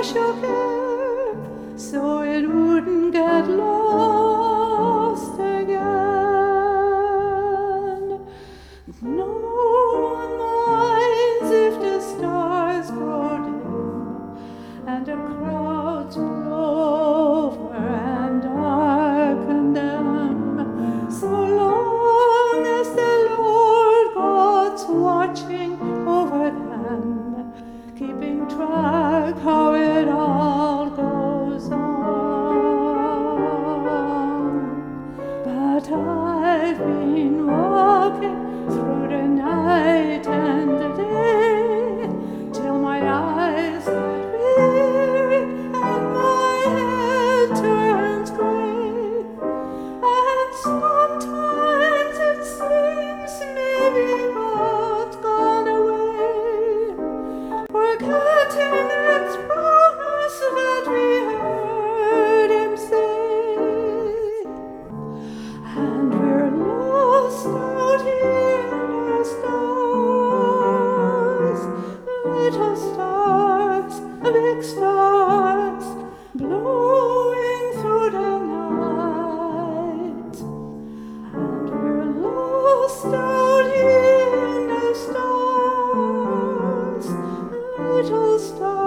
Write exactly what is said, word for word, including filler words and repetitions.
shook it so it wouldn't get lost again. No one minds if the stars grow dim and the crowds blow over and darken them, so long as the Lord God's watching over them, keeping track how it all goes on. But I've been walking through the night and the day till my eyes get weary and my head turns gray, and sometimes it seems maybe God's gone away, forgetting its promise that we heard him say. And we're lost out here in the stars, little stars, big stars, blowing through the night. And we're lost out here in the stars, little stars.